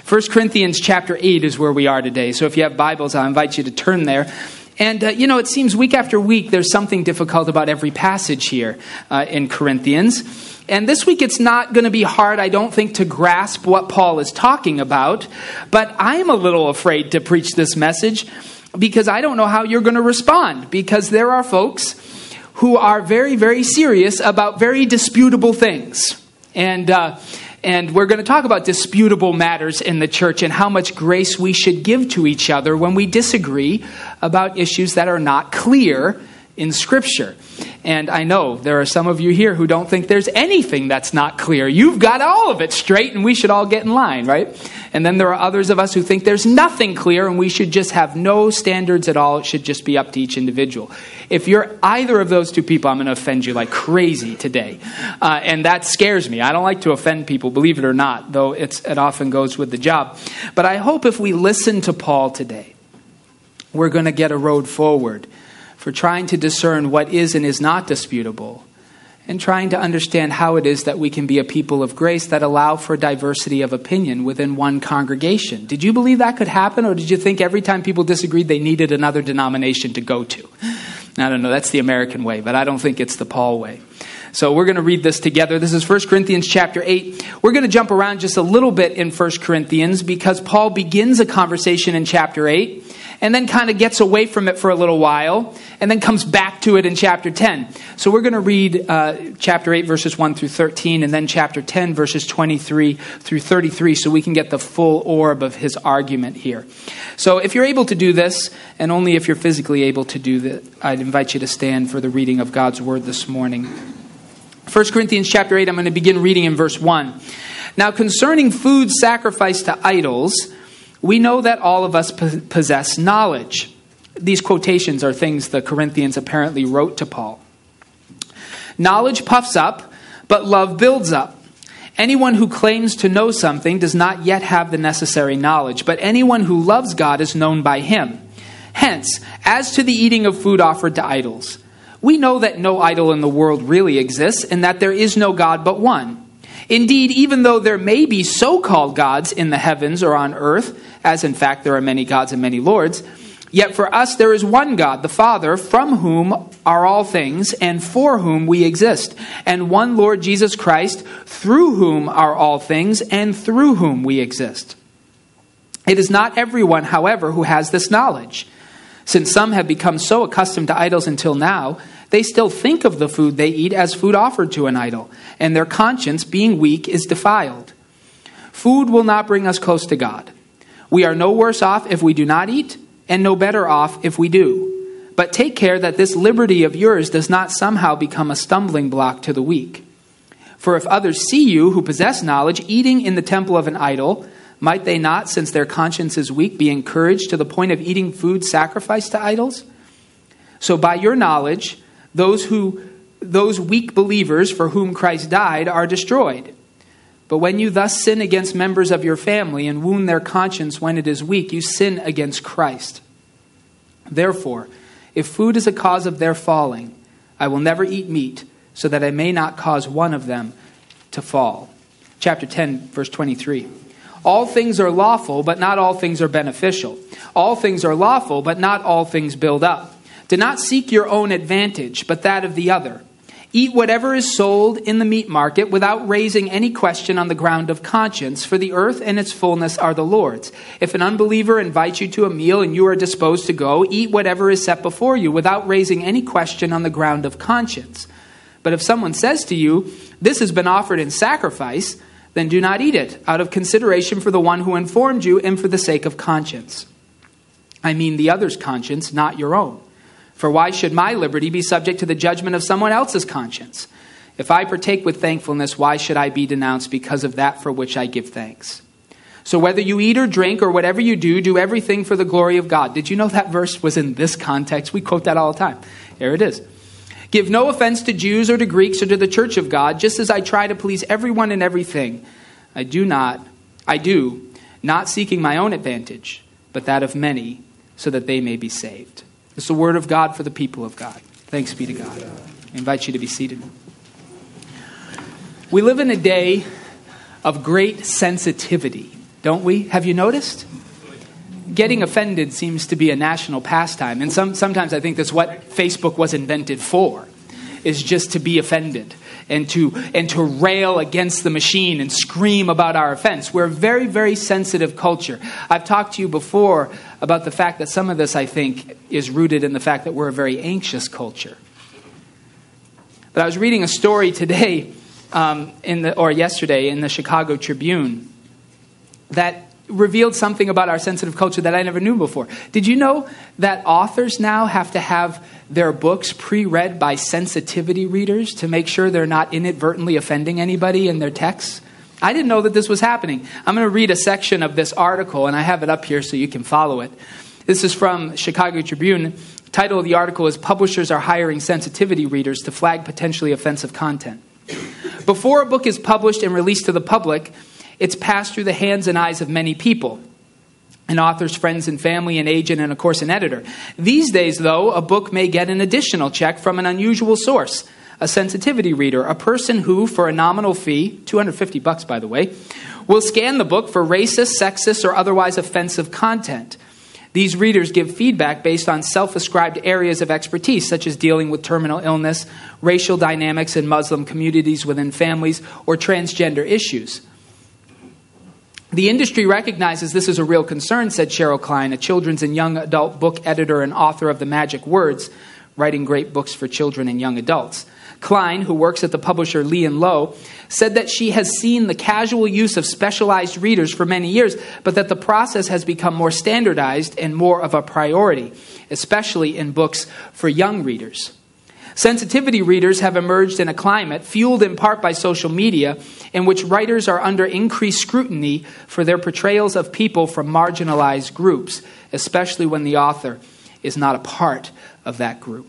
1 Corinthians chapter 8 is where we are today. So if you have Bibles, I invite you to turn there. And, it seems week after week there's something difficult about every passage here in Corinthians. And this week it's not going to be hard, I don't think, to grasp what Paul is talking about. But I am a little afraid to preach this message because I don't know how you're going to respond. Because there are folks who are very, very serious about very disputable things. And we're going to talk about disputable matters in the church and how much grace we should give to each other when we disagree about issues that are not clear in Scripture. And I know there are some of you here who don't think there's anything that's not clear. You've got all of it straight and we should all get in line, right? And then there are others of us who think there's nothing clear and we should just have no standards at all. It should just be up to each individual. If you're either of those two people, I'm going to offend you like crazy today. And that scares me. I don't like to offend people, believe it or not, though it often goes with the job. But I hope if we listen to Paul today, we're going to get a road forward for trying to discern what is and is not disputable, and trying to understand how it is that we can be a people of grace that allow for diversity of opinion within one congregation. Did you believe that could happen, or did you think every time people disagreed they needed another denomination to go to? I don't know, that's the American way, but I don't think it's the Paul way. So we're going to read this together. This is 1 Corinthians chapter 8. We're going to jump around just a little bit in 1 Corinthians because Paul begins a conversation in chapter 8 and then kind of gets away from it for a little while and then comes back to it in chapter 10. So we're going to read chapter 8 verses 1 through 13 and then chapter 10 verses 23 through 33 so we can get the full orb of his argument here. So if you're able to do this, and only if you're physically able to do that, I'd invite you to stand for the reading of God's word this morning. 1 Corinthians chapter 8, I'm going to begin reading in verse 1. Now concerning food sacrificed to idols, we know that all of us possess knowledge. These quotations are things the Corinthians apparently wrote to Paul. Knowledge puffs up, but love builds up. Anyone who claims to know something does not yet have the necessary knowledge, but anyone who loves God is known by him. Hence, as to the eating of food offered to idols, we know that no idol in the world really exists and that there is no God but one. Indeed, even though there may be so-called gods in the heavens or on earth, as in fact there are many gods and many lords, yet for us there is one God, the Father, from whom are all things and for whom we exist, and one Lord Jesus Christ, through whom are all things and through whom we exist. It is not everyone, however, who has this knowledge. Since some have become so accustomed to idols until now, they still think of the food they eat as food offered to an idol, and their conscience, being weak, is defiled. Food will not bring us close to God. We are no worse off if we do not eat, and no better off if we do. But take care that this liberty of yours does not somehow become a stumbling block to the weak. For if others see you, who possess knowledge, eating in the temple of an idol, might they not, since their conscience is weak, be encouraged to the point of eating food sacrificed to idols? So by your knowledge, those weak believers for whom Christ died are destroyed. But when you thus sin against members of your family and wound their conscience when it is weak, you sin against Christ. Therefore, if food is a cause of their falling, I will never eat meat, so that I may not cause one of them to fall. Chapter 10, verse 23. All things are lawful, but not all things are beneficial. All things are lawful, but not all things build up. Do not seek your own advantage, but that of the other. Eat whatever is sold in the meat market without raising any question on the ground of conscience, for the earth and its fullness are the Lord's. If an unbeliever invites you to a meal and you are disposed to go, eat whatever is set before you without raising any question on the ground of conscience. But if someone says to you, this has been offered in sacrifice, then do not eat it, out of consideration for the one who informed you and for the sake of conscience. I mean the other's conscience, not your own. For why should my liberty be subject to the judgment of someone else's conscience? If I partake with thankfulness, why should I be denounced because of that for which I give thanks? So whether you eat or drink or whatever you do, do everything for the glory of God. Did you know that verse was in this context? We quote that all the time. Here it is. Give no offense to Jews or to Greeks or to the church of God, just as I try to please everyone in everything. I do, not seeking my own advantage, but that of many, so that they may be saved. This is the word of God for the people of God. Thanks be to God. I invite you to be seated. We live in a day of great sensitivity don't we? Have you noticed? Getting offended seems to be a national pastime. And sometimes I think that's what Facebook was invented for, is just to be offended and to rail against the machine and scream about our offense. We're a very, very sensitive culture. I've talked to you before about the fact that some of this, I think, is rooted in the fact that we're a very anxious culture. But I was reading a story today, yesterday in the Chicago Tribune that revealed something about our sensitive culture that I never knew before. Did you know that authors now have to have their books pre-read by sensitivity readers to make sure they're not inadvertently offending anybody in their texts? I didn't know that this was happening. I'm going to read a section of this article, and I have it up here so you can follow it. This is from Chicago Tribune. The title of the article is "Publishers Are Hiring Sensitivity Readers to Flag Potentially Offensive Content." Before a book is published and released to the public, it's passed through the hands and eyes of many people. An author's friends and family, an agent, and of course an editor. These days, though, a book may get an additional check from an unusual source, a sensitivity reader, a person who, for a nominal fee, $250 by the way, will scan the book for racist, sexist, or otherwise offensive content. These readers give feedback based on self-ascribed areas of expertise, such as dealing with terminal illness, racial dynamics in Muslim communities within families, or transgender issues. The industry recognizes this is a real concern, said Cheryl Klein, a children's and young adult book editor and author of The Magic Words, writing great books for children and young adults. Klein, who works at the publisher Lee & Low, said that she has seen the casual use of specialized readers for many years, but that the process has become more standardized and more of a priority, especially in books for young readers. Sensitivity readers have emerged in a climate, fueled in part by social media, in which writers are under increased scrutiny for their portrayals of people from marginalized groups, especially when the author is not a part of that group.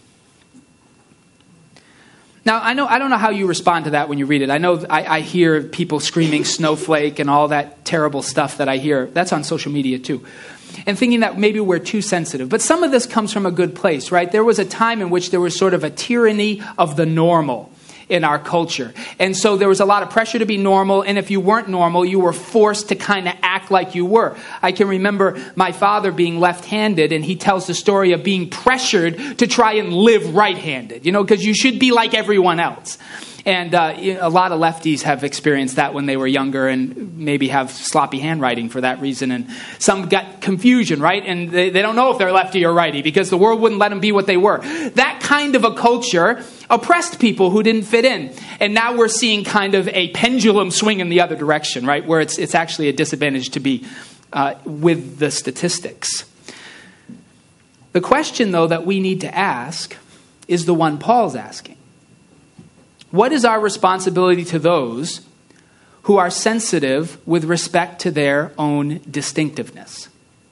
Now, I don't know how you respond to that when you read it. I know I hear people screaming snowflake and all that terrible stuff that I hear. That's on social media too. And thinking that maybe we're too sensitive. But some of this comes from a good place, right? There was a time in which there was sort of a tyranny of the normal in our culture. And so there was a lot of pressure to be normal, and if you weren't normal, you were forced to kind of act like you were. I can remember my father being left-handed, and he tells the story of being pressured to try and live right-handed, because you should be like everyone else. And a lot of lefties have experienced that when they were younger and maybe have sloppy handwriting for that reason. And some got confusion, right? And they don't know if they're lefty or righty because the world wouldn't let them be what they were. That kind of a culture oppressed people who didn't fit in. And now we're seeing kind of a pendulum swing in the other direction, right? Where it's actually a disadvantage to be with the statistics. The question, though, that we need to ask is the one Paul's asking. What is our responsibility to those who are sensitive with respect to their own distinctiveness?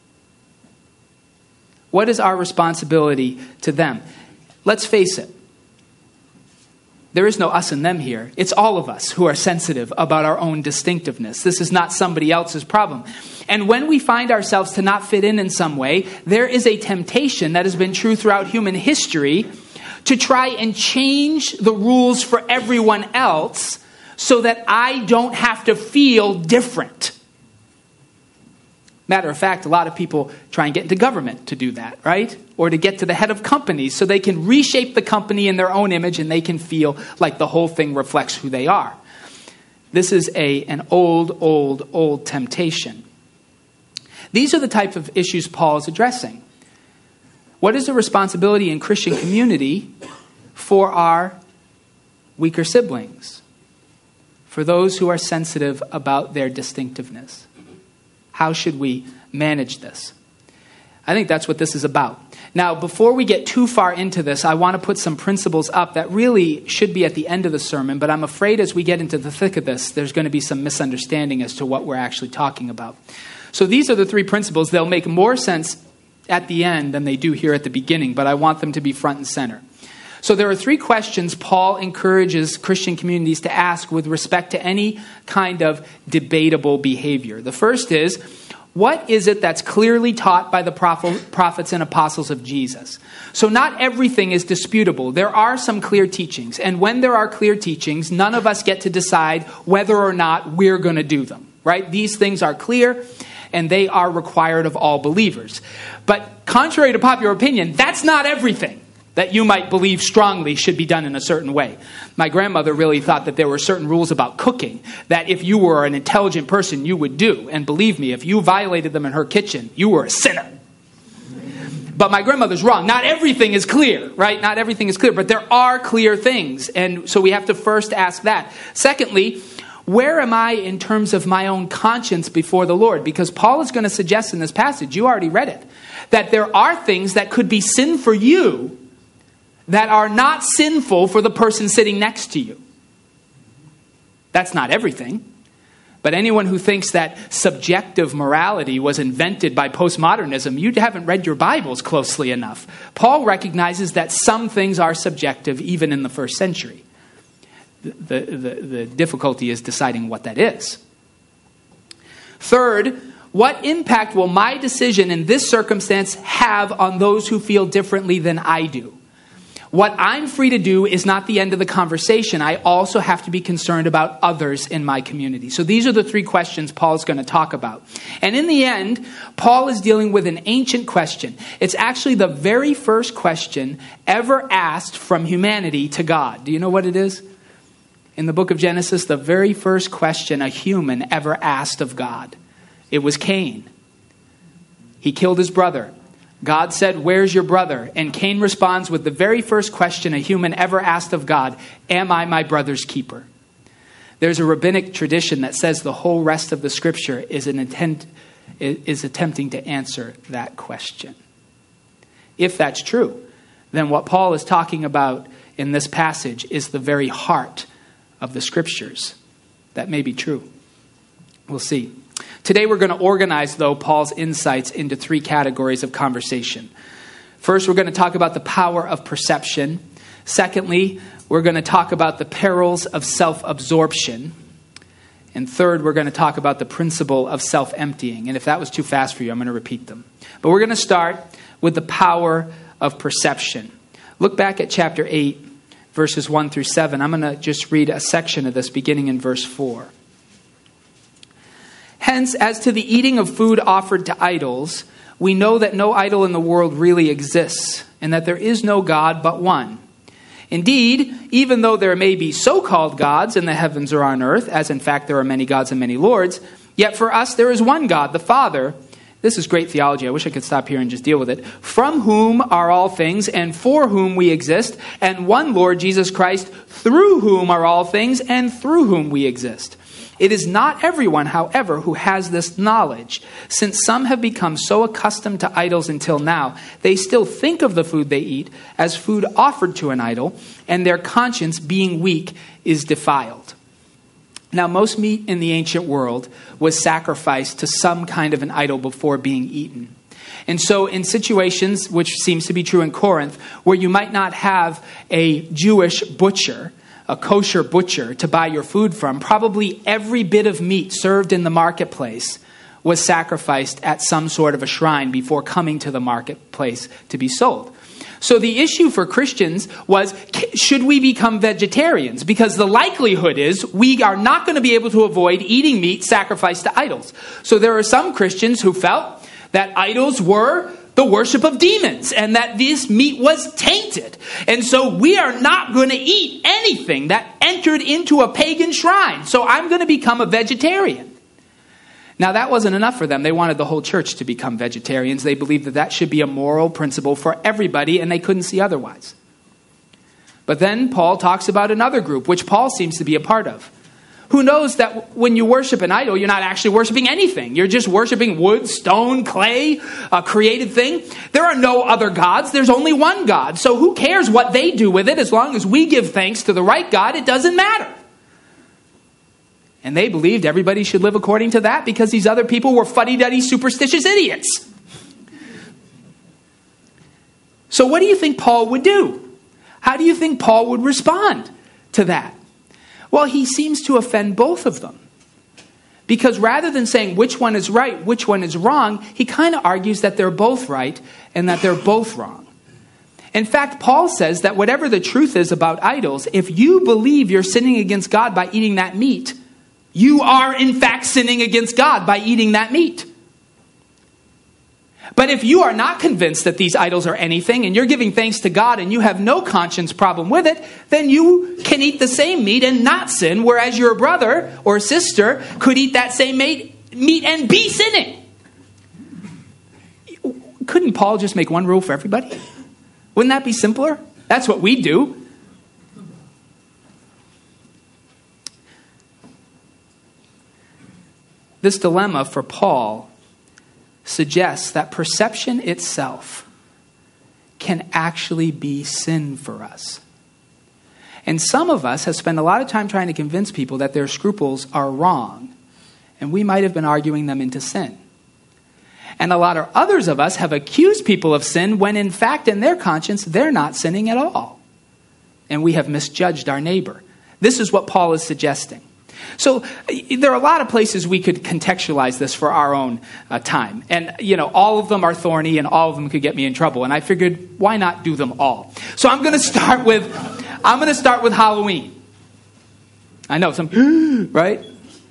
What is our responsibility to them? Let's face it. There is no us and them here. It's all of us who are sensitive about our own distinctiveness. This is not somebody else's problem. And when we find ourselves to not fit in some way, there is a temptation that has been true throughout human history to try and change the rules for everyone else so that I don't have to feel different. Matter of fact, a lot of people try and get into government to do that, right? Or to get to the head of companies so they can reshape the company in their own image and they can feel like the whole thing reflects who they are. This is an old temptation. These are the type of issues Paul is addressing. What is the responsibility in Christian community for our weaker siblings? For those who are sensitive about their distinctiveness? How should we manage this? I think that's what this is about. Now, before we get too far into this, I want to put some principles up that really should be at the end of the sermon, but I'm afraid as we get into the thick of this, there's going to be some misunderstanding as to what we're actually talking about. So these are the three principles. They'll make more sense at the end than they do here at the beginning, but I want them to be front and center. So there are three questions Paul encourages Christian communities to ask with respect to any kind of debatable behavior. The first is, what is it that's clearly taught by the prophets and apostles of Jesus? So not everything is disputable. There are some clear teachings. And when there are clear teachings, none of us get to decide whether or not we're going to do them. right? These things are clear, and they are required of all believers. But contrary to popular opinion, that's not everything that you might believe strongly should be done in a certain way. My grandmother really thought that there were certain rules about cooking that if you were an intelligent person, you would do. And believe me, if you violated them in her kitchen, you were a sinner. But my grandmother's wrong. Not everything is clear, right? Not everything is clear, but there are clear things. And so we have to first ask that. Secondly, where am I in terms of my own conscience before the Lord? Because Paul is going to suggest in this passage, you already read it, that there are things that could be sin for you that are not sinful for the person sitting next to you. That's not everything. But anyone who thinks that subjective morality was invented by postmodernism, you haven't read your Bibles closely enough. Paul recognizes that some things are subjective even in the first century. The difficulty is deciding what that is. Third, what impact will my decision in this circumstance have on those who feel differently than I do? What I'm free to do is not the end of the conversation. I also have to be concerned about others in my community. So these are the three questions Paul is going to talk about. And in the end, Paul is dealing with an ancient question. It's actually the very first question ever asked from humanity to God. Do you know what it is? In the book of Genesis, the very first question a human ever asked of God. It was Cain. He killed his brother. God said, "Where's your brother?" And Cain responds with the very first question a human ever asked of God, "Am I my brother's keeper?" There's a rabbinic tradition that says the whole rest of the scripture is attempting to answer that question. If that's true, then what Paul is talking about in this passage is the very heart of the scriptures. That may be true. We'll see. Today we're going to organize, though, Paul's insights into three categories of conversation. First, we're going to talk about the power of perception. Secondly, we're going to talk about the perils of self-absorption. And third, we're going to talk about the principle of self-emptying. And if that was too fast for you, I'm going to repeat them. But we're going to start with the power of perception. Look back at chapter 8, verses 1 through 7. I'm going to just read a section of this beginning in verse 4. Hence, as to the eating of food offered to idols, we know that no idol in the world really exists, and that there is no God but one. Indeed, even though there may be so-called gods in the heavens or on earth, as in fact there are many gods and many lords, yet for us there is one God, the Father. This is great theology. I wish I could stop here and just deal with it. From whom are all things, and for whom we exist, and one Lord Jesus Christ, through whom are all things, and through whom we exist. It is not everyone, however, who has this knowledge. Since some have become so accustomed to idols until now, they still think of the food they eat as food offered to an idol, and their conscience, being weak, is defiled. Now, most meat in the ancient world was sacrificed to some kind of an idol before being eaten. And so in situations, which seems to be true in Corinth, where you might not have a Jewish butcher, a kosher butcher to buy your food from, probably every bit of meat served in the marketplace was sacrificed at some sort of a shrine before coming to the marketplace to be sold. So the issue for Christians was, should we become vegetarians? Because the likelihood is we are not going to be able to avoid eating meat sacrificed to idols. So there are some Christians who felt that idols were the worship of demons, and that this meat was tainted. And so we are not going to eat anything that entered into a pagan shrine. So I'm going to become a vegetarian. Now that wasn't enough for them. They wanted the whole church to become vegetarians. They believed that that should be a moral principle for everybody, and they couldn't see otherwise. But then Paul talks about another group, which Paul seems to be a part of, who knows that when you worship an idol, you're not actually worshiping anything. You're just worshiping wood, stone, clay, a created thing. There are no other gods. There's only one God. So who cares what they do with it? As long as we give thanks to the right God, it doesn't matter. And they believed everybody should live according to that because these other people were fuddy-duddy, superstitious idiots. So what do you think Paul would do? How do you think Paul would respond to that? Well, he seems to offend both of them. Because rather than saying which one is right, which one is wrong, he kind of argues that they're both right and that they're both wrong. In fact, Paul says that whatever the truth is about idols, if you believe you're sinning against God by eating that meat, you are in fact sinning against God by eating that meat. But if you are not convinced that these idols are anything and you're giving thanks to God and you have no conscience problem with it, then you can eat the same meat and not sin, whereas your brother or sister could eat that same meat and be sinning. Couldn't Paul just make one rule for everybody? Wouldn't that be simpler? That's what we do. This dilemma for Paul suggests that perception itself can actually be sin for us. And some of us have spent a lot of time trying to convince people that their scruples are wrong, and we might have been arguing them into sin. And a lot of others of us have accused people of sin when in fact in their conscience they're not sinning at all. And we have misjudged our neighbor. This is what Paul is suggesting. So there are a lot of places we could contextualize this for our own time. And, all of them are thorny and all of them could get me in trouble. And I figured, why not do them all? So I'm going to start with Halloween. I know some, right?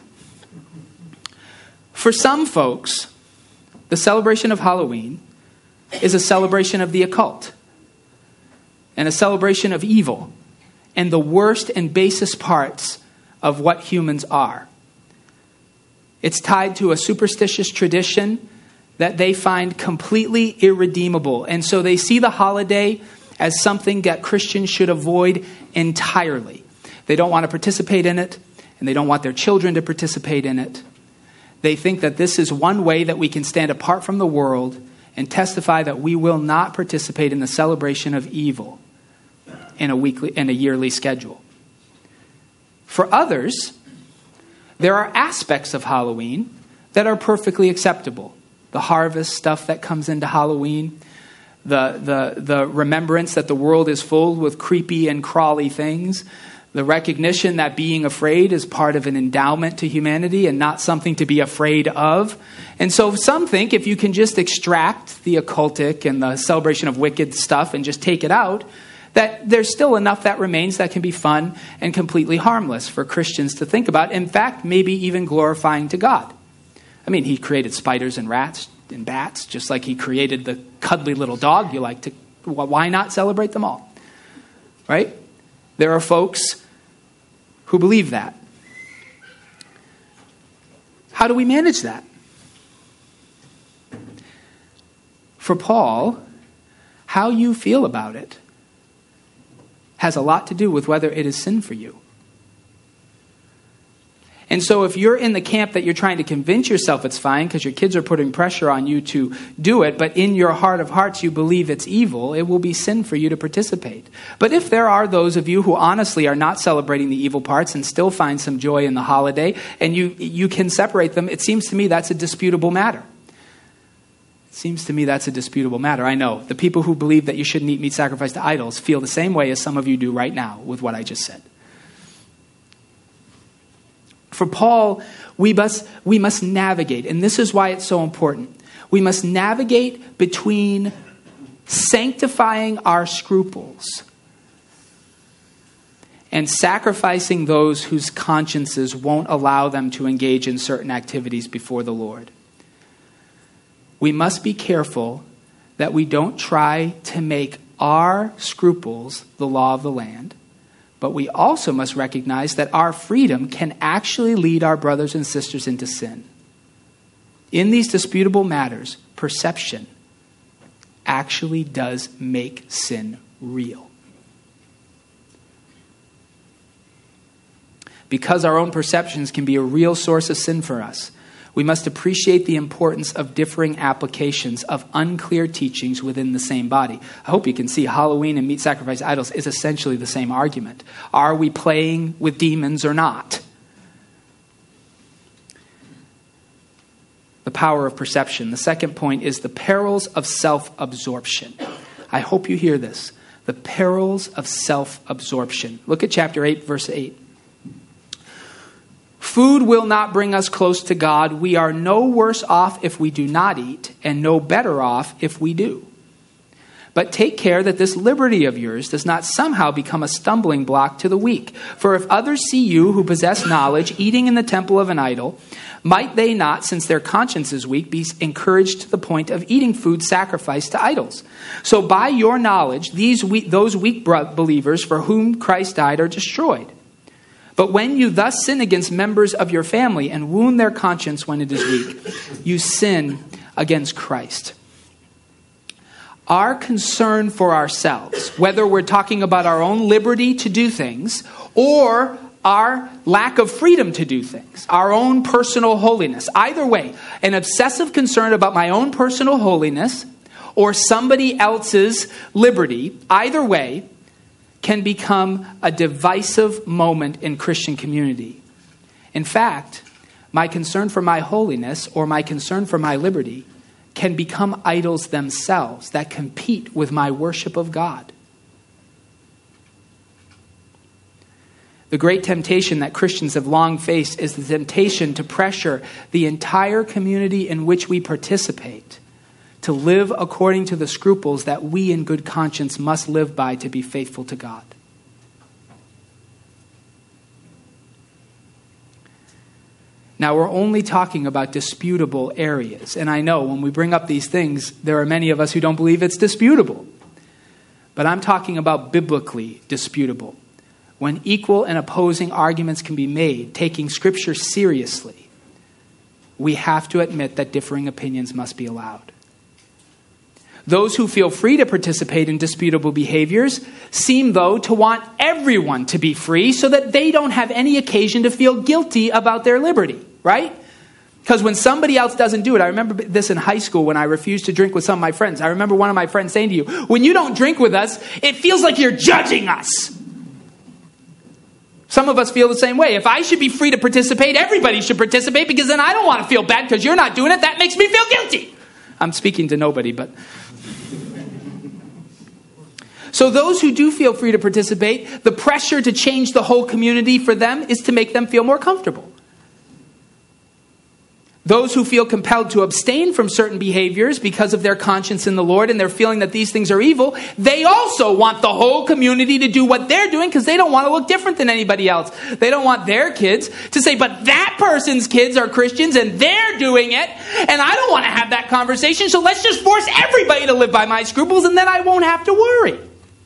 For some folks, the celebration of Halloween is a celebration of the occult and a celebration of evil and the worst and basest parts of what humans are. It's tied to a superstitious tradition that they find completely irredeemable. And so they see the holiday as something that Christians should avoid entirely. They don't want to participate in it, and they don't want their children to participate in it. They think that this is one way that we can stand apart from the world and testify that we will not participate in the celebration of evil in a yearly schedule. For others, there are aspects of Halloween that are perfectly acceptable. The harvest stuff that comes into Halloween, the remembrance that the world is full with creepy and crawly things, the recognition that being afraid is part of an endowment to humanity and not something to be afraid of. And so some think if you can just extract the occultic and the celebration of wicked stuff and just take it out, that there's still enough that remains that can be fun and completely harmless for Christians to think about. In fact, maybe even glorifying to God. I mean, he created spiders and rats and bats, just like he created the cuddly little dog you like to. Why not celebrate them all? Right? There are folks who believe that. How do we manage that? For Paul, how you feel about it has a lot to do with whether it is sin for you. And so if you're in the camp that you're trying to convince yourself it's fine because your kids are putting pressure on you to do it, but in your heart of hearts you believe it's evil, it will be sin for you to participate. But if there are those of you who honestly are not celebrating the evil parts and still find some joy in the holiday, and you can separate them, it seems to me that's a disputable matter. I know the people who believe that you shouldn't eat meat sacrificed to idols feel the same way as some of you do right now with what I just said. For Paul, we must navigate, and this is why it's so important. We must navigate between sanctifying our scruples and sacrificing those whose consciences won't allow them to engage in certain activities before the Lord. We must be careful that we don't try to make our scruples the law of the land, but we also must recognize that our freedom can actually lead our brothers and sisters into sin. In these disputable matters, perception actually does make sin real. Because our own perceptions can be a real source of sin for us, we must appreciate the importance of differing applications of unclear teachings within the same body. I hope you can see Halloween and meat sacrifice idols is essentially the same argument. Are we playing with demons or not? The power of perception. The second point is the perils of self-absorption. I hope you hear this. The perils of self-absorption. Look at chapter 8, verse 8. Food will not bring us close to God. We are no worse off if we do not eat, and no better off if we do. But take care that this liberty of yours does not somehow become a stumbling block to the weak. For if others see you who possess knowledge eating in the temple of an idol, might they not, since their conscience is weak, be encouraged to the point of eating food sacrificed to idols? So by your knowledge, those weak believers for whom Christ died are destroyed. But when you thus sin against members of your family and wound their conscience when it is weak, you sin against Christ. Our concern for ourselves, whether we're talking about our own liberty to do things or our lack of freedom to do things, our own personal holiness, either way, an obsessive concern about my own personal holiness or somebody else's liberty, either way, can become a divisive moment in Christian community. In fact, my concern for my holiness or my concern for my liberty can become idols themselves that compete with my worship of God. The great temptation that Christians have long faced is the temptation to pressure the entire community in which we participate to live according to the scruples that we in good conscience must live by to be faithful to God. Now, we're only talking about disputable areas. And I know when we bring up these things, there are many of us who don't believe it's disputable. But I'm talking about biblically disputable. When equal and opposing arguments can be made, taking Scripture seriously, we have to admit that differing opinions must be allowed. Those who feel free to participate in disputable behaviors seem, though, to want everyone to be free so that they don't have any occasion to feel guilty about their liberty, right? Because when somebody else doesn't do it, I remember this in high school when I refused to drink with some of my friends. I remember one of my friends saying to you, when you don't drink with us, it feels like you're judging us. Some of us feel the same way. If I should be free to participate, everybody should participate because then I don't want to feel bad because you're not doing it. That makes me feel guilty. I'm speaking to nobody, but... So those who do feel free to participate, the pressure to change the whole community for them is to make them feel more comfortable. Those who feel compelled to abstain from certain behaviors because of their conscience in the Lord and their feeling that these things are evil, they also want the whole community to do what they're doing because they don't want to look different than anybody else. They don't want their kids to say, but that person's kids are Christians and they're doing it, and I don't want to have that conversation, so let's just force everybody to live by my scruples and then I won't have to worry.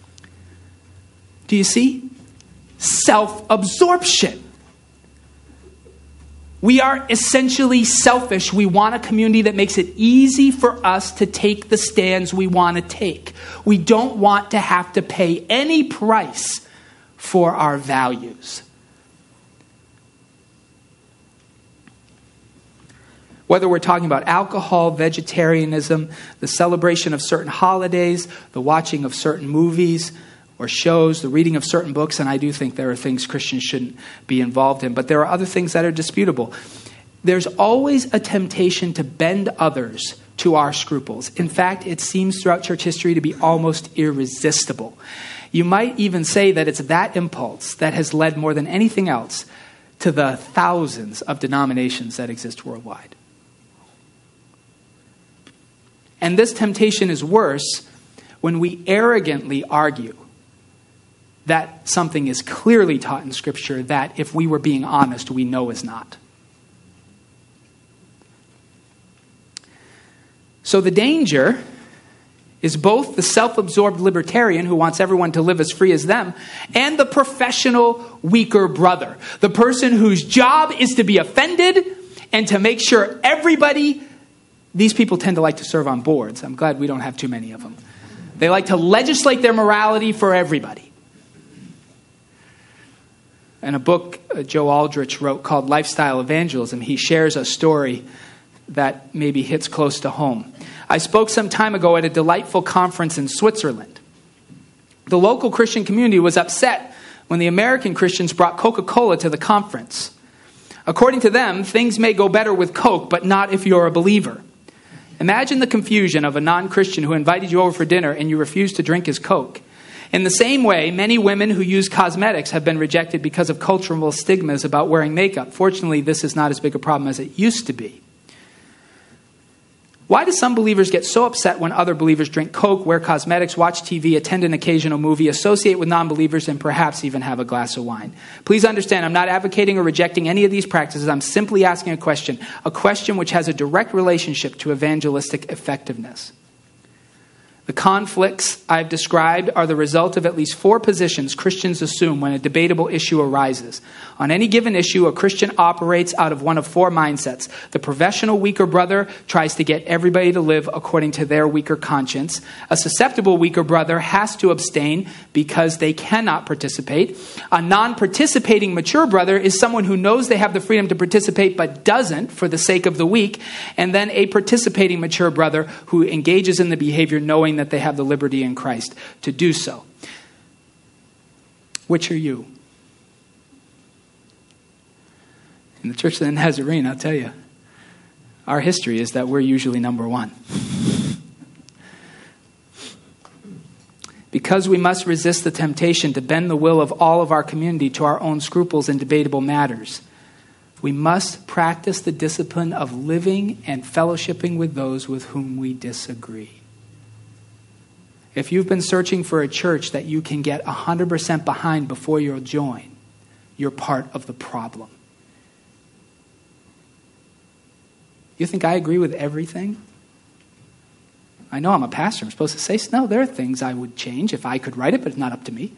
Do you see? Self-absorption. We are essentially selfish. We want a community that makes it easy for us to take the stands we want to take. We don't want to have to pay any price for our values. Whether we're talking about alcohol, vegetarianism, the celebration of certain holidays, the watching of certain movies or shows, the reading of certain books, and I do think there are things Christians shouldn't be involved in, but there are other things that are disputable. There's always a temptation to bend others to our scruples. In fact, it seems throughout church history to be almost irresistible. You might even say that it's that impulse that has led more than anything else to the thousands of denominations that exist worldwide. And this temptation is worse when we arrogantly argue that something is clearly taught in Scripture that, if we were being honest, we know is not. So the danger is both the self-absorbed libertarian who wants everyone to live as free as them and the professional weaker brother, the person whose job is to be offended and to make sure everybody... These people tend to like to serve on boards. I'm glad we don't have too many of them. They like to legislate their morality for everybody. In a book Joe Aldrich wrote called Lifestyle Evangelism, he shares a story that maybe hits close to home. I spoke some time ago at a delightful conference in Switzerland. The local Christian community was upset when the American Christians brought Coca-Cola to the conference. According to them, things may go better with Coke, but not if you're a believer. Imagine the confusion of a non-Christian who invited you over for dinner and you refused to drink his Coke. In the same way, many women who use cosmetics have been rejected because of cultural stigmas about wearing makeup. Fortunately, this is not as big a problem as it used to be. Why do some believers get so upset when other believers drink Coke, wear cosmetics, watch TV, attend an occasional movie, associate with non-believers, and perhaps even have a glass of wine? Please understand, I'm not advocating or rejecting any of these practices. I'm simply asking a question which has a direct relationship to evangelistic effectiveness. The conflicts I've described are the result of at least 4 positions Christians assume when a debatable issue arises. On any given issue, a Christian operates out of one of 4 mindsets. The professional weaker brother tries to get everybody to live according to their weaker conscience. A susceptible weaker brother has to abstain because they cannot participate. A non-participating mature brother is someone who knows they have the freedom to participate but doesn't for the sake of the weak. And then a participating mature brother who engages in the behavior knowing that they have the liberty in Christ to do so. Which are you? In the Church of the Nazarene, I'll tell you, our history is that we're usually number 1. Because we must resist the temptation to bend the will of all of our community to our own scruples and debatable matters, we must practice the discipline of living and fellowshipping with those with whom we disagree. If you've been searching for a church that you can get 100% behind before you'll join, you're part of the problem. You think I agree with everything? I know I'm a pastor. I'm supposed to say, no, there are things I would change if I could write it, but it's not up to me.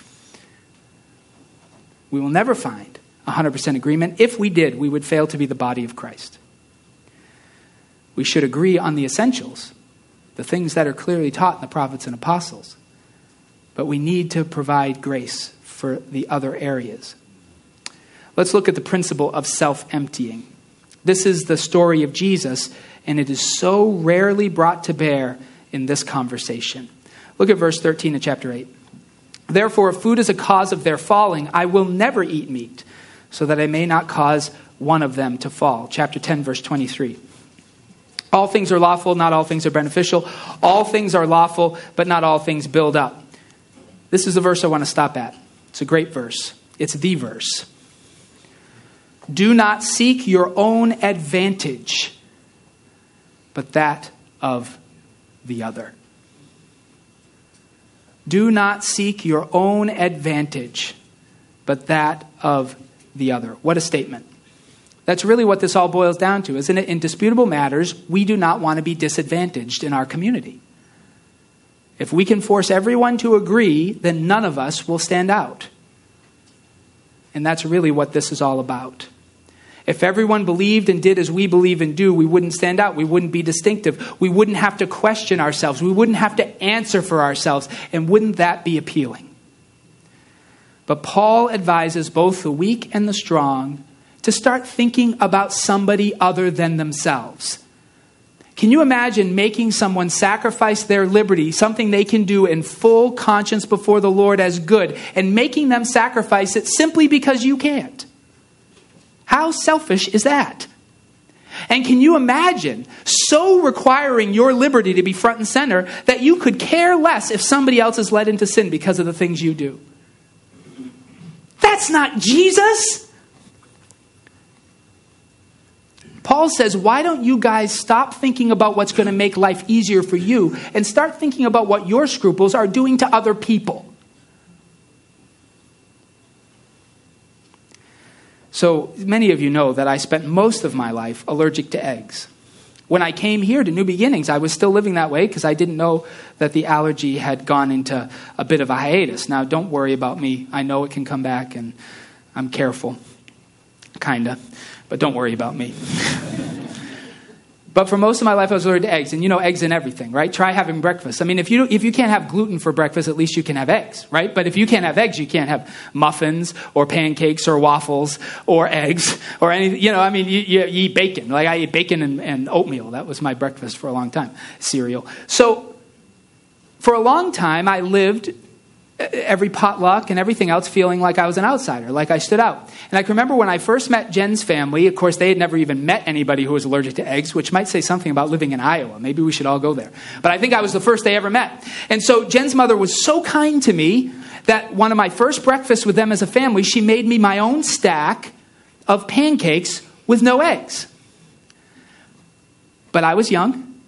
We will never find 100% agreement. If we did, we would fail to be the body of Christ. We should agree on the essentials, the things that are clearly taught in the prophets and apostles. But we need to provide grace for the other areas. Let's look at the principle of self-emptying. This is the story of Jesus, and it is so rarely brought to bear in this conversation. Look at verse 13 of chapter 8. Therefore, if food is a cause of their falling, I will never eat meat, so that I may not cause one of them to fall. Chapter 10, verse 23. All things are lawful, not all things are beneficial. All things are lawful, but not all things build up. This is the verse I want to stop at. It's a great verse. It's the verse. Do not seek your own advantage, but that of the other. Do not seek your own advantage, but that of the other. What a statement. That's really what this all boils down to, isn't it? In disputable matters, we do not want to be disadvantaged in our community. If we can force everyone to agree, then none of us will stand out. And that's really what this is all about. If everyone believed and did as we believe and do, we wouldn't stand out. We wouldn't be distinctive. We wouldn't have to question ourselves. We wouldn't have to answer for ourselves. And wouldn't that be appealing? But Paul advises both the weak and the strong to start thinking about somebody other than themselves. Can you imagine making someone sacrifice their liberty, something they can do in full conscience before the Lord as good, and making them sacrifice it simply because you can't? How selfish is that? And can you imagine so requiring your liberty to be front and center that you could care less if somebody else is led into sin because of the things you do? That's not Jesus. Paul says, why don't you guys stop thinking about what's going to make life easier for you and start thinking about what your scruples are doing to other people? So many of you know that I spent most of my life allergic to eggs. When I came here to New Beginnings, I was still living that way because I didn't know that the allergy had gone into a bit of a hiatus. Now, don't worry about me. I know it can come back, and I'm careful. Kinda. But don't worry about me. But for most of my life, I was allergic to eggs. And you know, eggs in everything, right? Try having breakfast. I mean, if you can't have gluten for breakfast, at least you can have eggs, right? But if you can't have eggs, you can't have muffins or pancakes or waffles or eggs or anything. You know, I mean, you eat bacon. Like I ate bacon and oatmeal. That was my breakfast for a long time. Cereal. So for a long time, I lived every potluck and everything else feeling like I was an outsider, like I stood out. And I can remember when I first met Jen's family, of course, they had never even met anybody who was allergic to eggs, which might say something about living in Iowa. Maybe we should all go there. But I think I was the first they ever met. And so Jen's mother was so kind to me that one of my first breakfasts with them as a family, she made me my own stack of pancakes with no eggs. But I was young.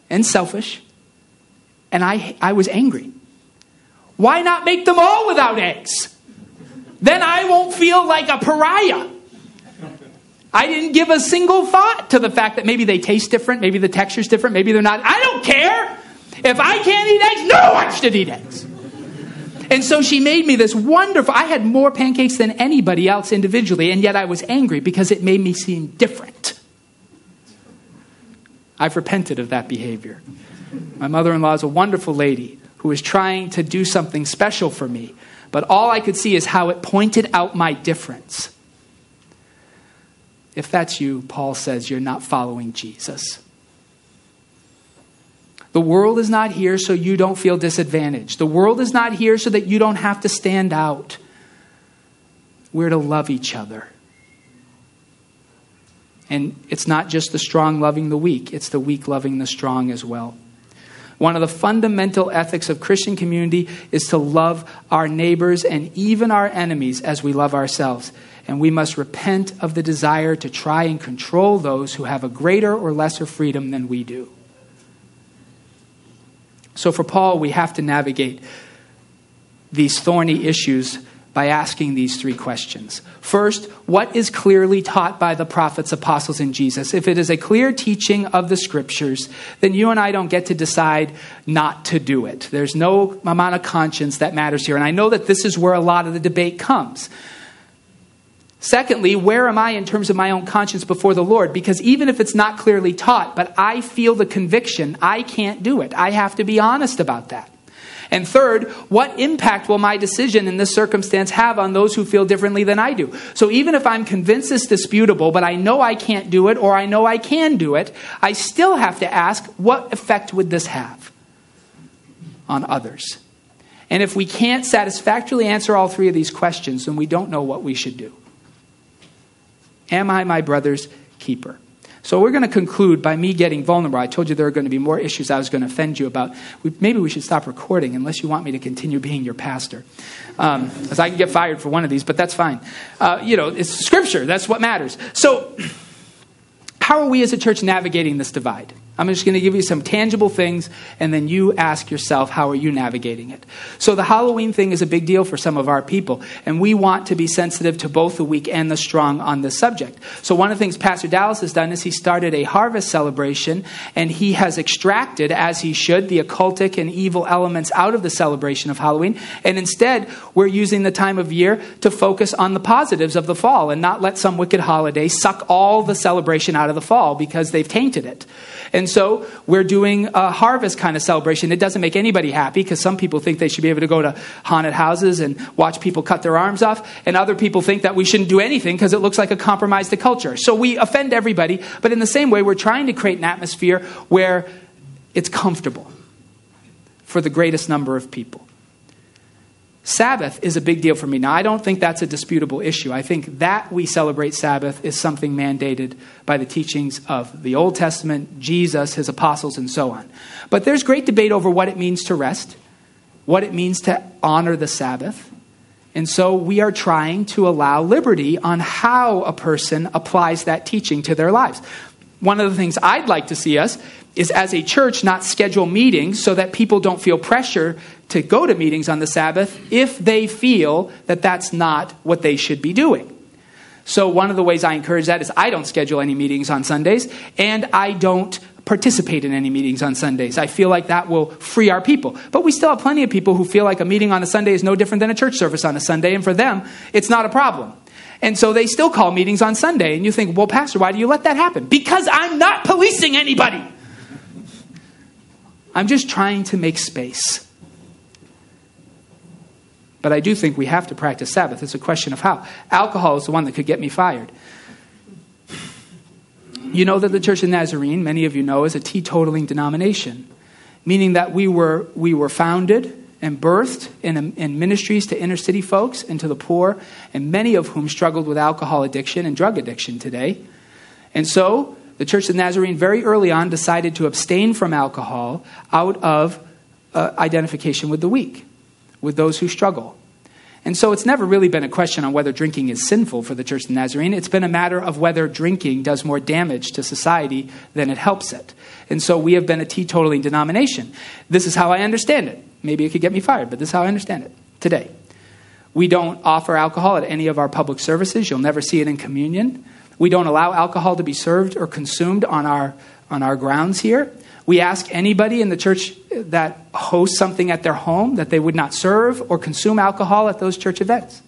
and selfish, and I was angry. Why not make them all without eggs? Then I won't feel like a pariah. I didn't give a single thought to the fact that maybe they taste different, maybe the texture's different, maybe they're not. I don't care. If I can't eat eggs, no one should eat eggs. And so she made me this wonderful, I had more pancakes than anybody else individually, and yet I was angry because it made me seem different. I've repented of that behavior. My mother-in-law is a wonderful lady who is trying to do something special for me, but all I could see is how it pointed out my difference. If that's you, Paul says you're not following Jesus. The world is not here so you don't feel disadvantaged. The world is not here so that you don't have to stand out. We're to love each other. And it's not just the strong loving the weak. It's the weak loving the strong as well. One of the fundamental ethics of Christian community is to love our neighbors and even our enemies as we love ourselves. And we must repent of the desire to try and control those who have a greater or lesser freedom than we do. So for Paul, we have to navigate these thorny issues by asking these three questions. First, what is clearly taught by the prophets, apostles, and Jesus? If it is a clear teaching of the scriptures, then you and I don't get to decide not to do it. There's no amount of conscience that matters here. And I know that this is where a lot of the debate comes. Secondly, where am I in terms of my own conscience before the Lord? Because even if it's not clearly taught, but I feel the conviction, I can't do it. I have to be honest about that. And third, what impact will my decision in this circumstance have on those who feel differently than I do? So even if I'm convinced it's disputable, but I know I can't do it, or I know I can do it, I still have to ask, what effect would this have on others? And if we can't satisfactorily answer all three of these questions, then we don't know what we should do. Am I my brother's keeper? So we're going to conclude by me getting vulnerable. I told you there are going to be more issues I was going to offend you about. Maybe we should stop recording unless you want me to continue being your pastor. Because I can get fired for one of these, but that's fine. It's scripture. That's what matters. So how are we as a church navigating this divide? I'm just going to give you some tangible things, and then you ask yourself, how are you navigating it? So the Halloween thing is a big deal for some of our people, and we want to be sensitive to both the weak and the strong on this subject. So one of the things Pastor Dallas has done is he started a harvest celebration, and he has extracted, as he should, the occultic and evil elements out of the celebration of Halloween, and instead we're using the time of year to focus on the positives of the fall and not let some wicked holiday suck all the celebration out of the fall because they've tainted it. And so we're doing a harvest kind of celebration. It doesn't make anybody happy because some people think they should be able to go to haunted houses and watch people cut their arms off. And other people think that we shouldn't do anything because it looks like a compromise to culture. So we offend everybody. But in the same way, we're trying to create an atmosphere where it's comfortable for the greatest number of people. Sabbath is a big deal for me. Now, I don't think that's a disputable issue. I think that we celebrate Sabbath is something mandated by the teachings of the Old Testament, Jesus, his apostles, and so on. But there's great debate over what it means to rest, what it means to honor the Sabbath. And so we are trying to allow liberty on how a person applies that teaching to their lives. One of the things I'd like to see us is, as a church, not schedule meetings so that people don't feel pressure to go to meetings on the Sabbath if they feel that that's not what they should be doing. So one of the ways I encourage that is I don't schedule any meetings on Sundays, and I don't participate in any meetings on Sundays. I feel like that will free our people. But we still have plenty of people who feel like a meeting on a Sunday is no different than a church service on a Sunday, and for them, it's not a problem. And so they still call meetings on Sunday. And you think, well, Pastor, why do you let that happen? Because I'm not policing anybody. I'm just trying to make space. But I do think we have to practice Sabbath. It's a question of how. Alcohol is the one that could get me fired. You know that the Church of Nazarene, many of you know, is a teetotaling denomination, meaning that we were founded and birthed in ministries to inner city folks and to the poor, and many of whom struggled with alcohol addiction and drug addiction today. And so the Church of Nazarene very early on decided to abstain from alcohol out of identification with the weak, with those who struggle. And so it's never really been a question on whether drinking is sinful for the Church of the Nazarene. It's been a matter of whether drinking does more damage to society than it helps it. And so we have been a teetotaling denomination. This is how I understand it. Maybe it could get me fired, but this is how I understand it today. We don't offer alcohol at any of our public services. You'll never see it in communion. We don't allow alcohol to be served or consumed on our grounds here. We ask anybody in the church that hosts something at their home that they would not serve or consume alcohol at those church events.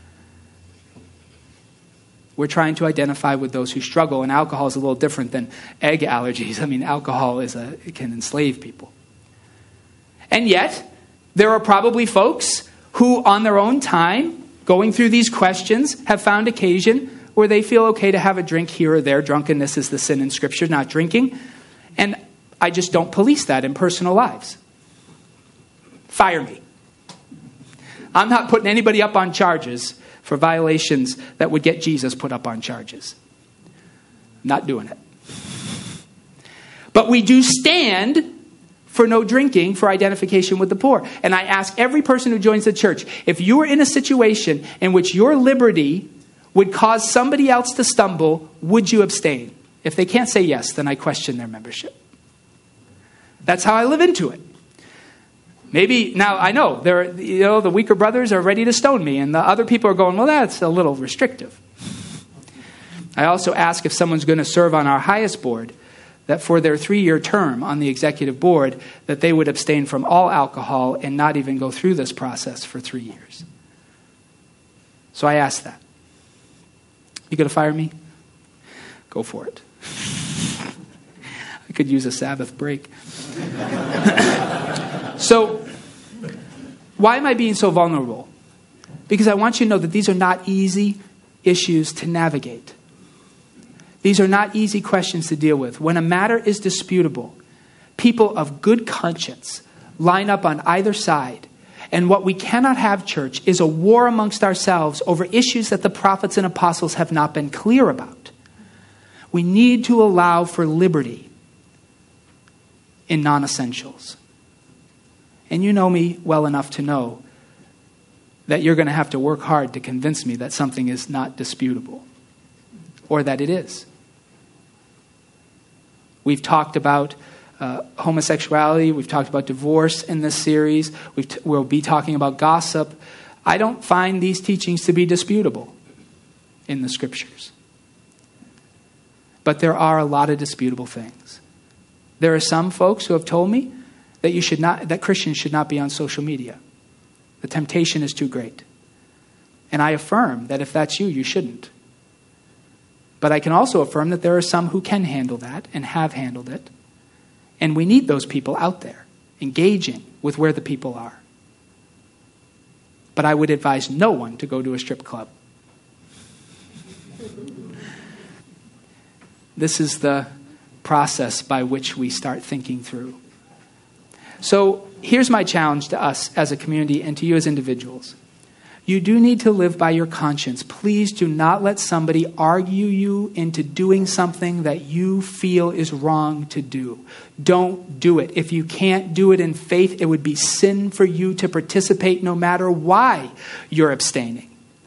We're trying to identify with those who struggle, and alcohol is a little different than egg allergies. I mean, alcohol it can enslave people. And yet, there are probably folks who, on their own time, going through these questions, have found occasion where they feel okay to have a drink here or there. Drunkenness is the sin in Scripture, not drinking. And I just don't police that in personal lives. Fire me. I'm not putting anybody up on charges for violations that would get Jesus put up on charges. Not doing it. But we do stand for no drinking for identification with the poor. And I ask every person who joins the church, if you are in a situation in which your liberty would cause somebody else to stumble, would you abstain? If they can't say yes, then I question their membership. That's how I live into it. Maybe, now I know, the weaker brothers are ready to stone me, and the other people are going, well, that's a little restrictive. I also ask if someone's going to serve on our highest board, that for their 3-year term on the executive board, that they would abstain from all alcohol and not even go through this process for 3 years. So I ask that. You going to fire me? Go for it. I could use a Sabbath break. So, why am I being so vulnerable? Because I want you to know that these are not easy issues to navigate. These are not easy questions to deal with. When a matter is disputable, people of good conscience line up on either side. And what we cannot have, church, is a war amongst ourselves over issues that the prophets and apostles have not been clear about. We need to allow for liberty in non-essentials. And you know me well enough to know that you're going to have to work hard to convince me that something is not disputable or that it is. We've talked about homosexuality. We've talked about divorce in this series. We'll be talking about gossip. I don't find these teachings to be disputable in the Scriptures. But there are a lot of disputable things. There are some folks who have told me that Christians should not be on social media. The temptation is too great. And I affirm that if that's you, you shouldn't. But I can also affirm that there are some who can handle that and have handled it. And we need those people out there, engaging with where the people are. But I would advise no one to go to a strip club. This is the process by which we start thinking through. So here's my challenge to us as a community and to you as individuals. You do need to live by your conscience. Please do not let somebody argue you into doing something that you feel is wrong to do. Don't do it. If you can't do it in faith, it would be sin for you to participate no matter why you're abstaining.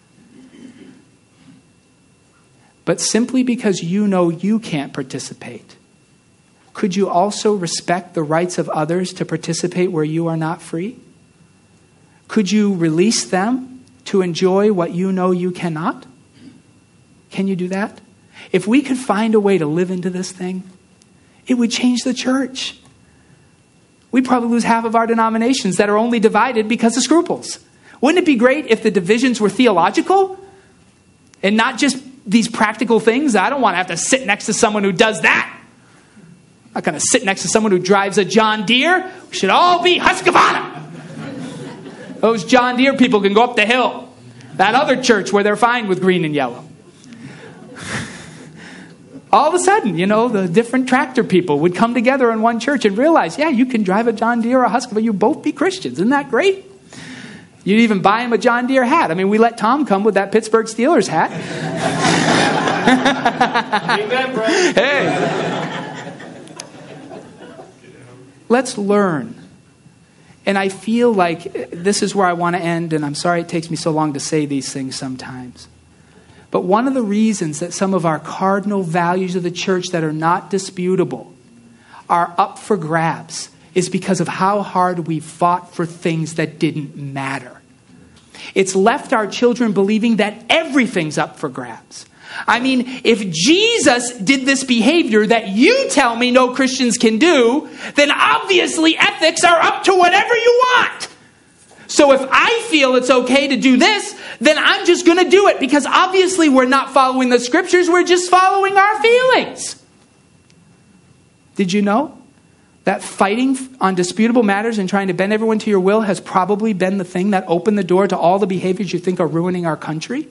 But simply because you know you can't participate, could you also respect the rights of others to participate where you are not free? Could you release them to enjoy what you know you cannot? Can you do that? If we could find a way to live into this thing, it would change the church. We'd probably lose half of our denominations that are only divided because of scruples. Wouldn't it be great if the divisions were theological and not just these practical things? I don't want to have to sit next to someone who does that. I'm not going to sit next to someone who drives a John Deere. We should all be Husqvarna. Those John Deere people can go up the hill. That other church where they're fine with green and yellow. All of a sudden, the different tractor people would come together in one church and realize, yeah, you can drive a John Deere or a Husqvarna. You both be Christians. Isn't that great? You'd even buy him a John Deere hat. I mean, we let Tom come with that Pittsburgh Steelers hat. Amen, bro. Hey. Let's learn And I feel like this is where I want to end, and I'm sorry it takes me so long to say these things sometimes. But one of the reasons that some of our cardinal values of the church that are not disputable are up for grabs is because of how hard we fought for things that didn't matter. It's left our children believing that everything's up for grabs. I mean, if Jesus did this behavior that you tell me no Christians can do, then obviously ethics are up to whatever you want. So if I feel it's okay to do this, then I'm just going to do it because obviously we're not following the scriptures, we're just following our feelings. Did you know that fighting on disputable matters and trying to bend everyone to your will has probably been the thing that opened the door to all the behaviors you think are ruining our country?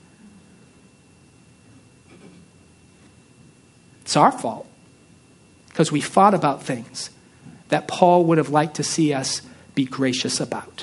It's our fault because we fought about things that Paul would have liked to see us be gracious about.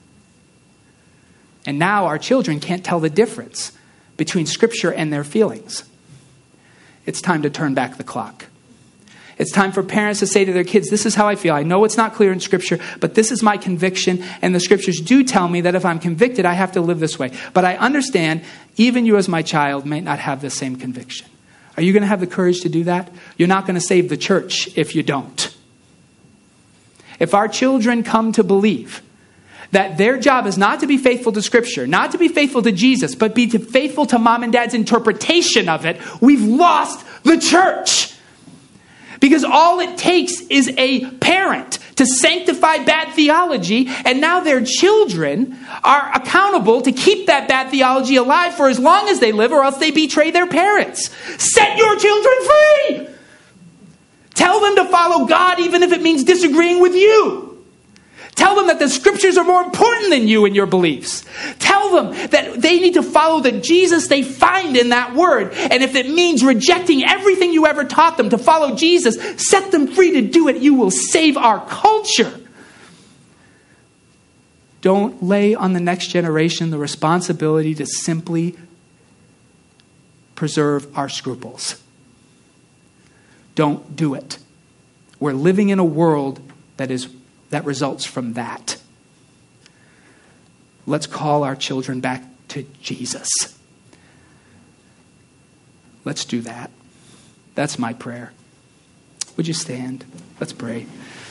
And now our children can't tell the difference between Scripture and their feelings. It's time to turn back the clock. It's time for parents to say to their kids, this is how I feel. I know it's not clear in Scripture, but this is my conviction. And the Scriptures do tell me that if I'm convicted, I have to live this way. But I understand even you as my child may not have the same conviction. Are you going to have the courage to do that? You're not going to save the church if you don't. If our children come to believe that their job is not to be faithful to Scripture, not to be faithful to Jesus, but be faithful to mom and dad's interpretation of it, we've lost the church. Because all it takes is a parent to sanctify bad theology, and now their children are accountable to keep that bad theology alive for as long as they live, or else they betray their parents. Set your children free! Tell them to follow God even if it means disagreeing with you. Tell them that the Scriptures are more important than you and your beliefs. Tell them that they need to follow the Jesus they find in that word. And if it means rejecting everything you ever taught them to follow Jesus, set them free to do it. You will save our culture. Don't lay on the next generation the responsibility to simply preserve our scruples. Don't do it. We're living in a world that results from that. Let's call our children back to Jesus. Let's do that. That's my prayer. Would you stand? Let's pray.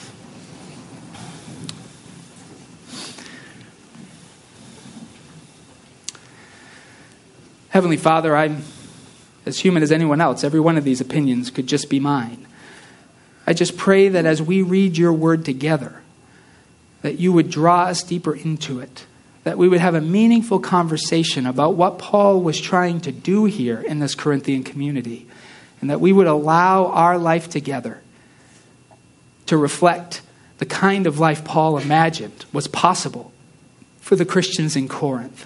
Heavenly Father, I'm as human as anyone else. Every one of these opinions could just be mine. I just pray that as we read your word together, that you would draw us deeper into it, that we would have a meaningful conversation about what Paul was trying to do here in this Corinthian community, and that we would allow our life together to reflect the kind of life Paul imagined was possible for the Christians in Corinth.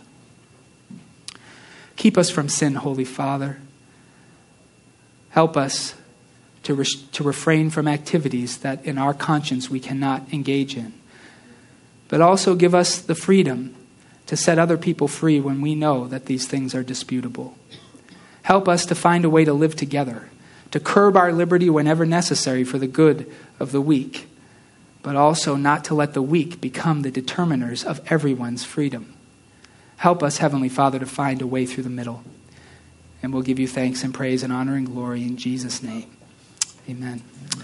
Keep us from sin, Holy Father. Help us to refrain from activities that in our conscience we cannot engage in. But also give us the freedom to set other people free when we know that these things are disputable. Help us to find a way to live together, to curb our liberty whenever necessary for the good of the weak, but also not to let the weak become the determiners of everyone's freedom. Help us, Heavenly Father, to find a way through the middle. And we'll give you thanks and praise and honor and glory in Jesus' name. Amen.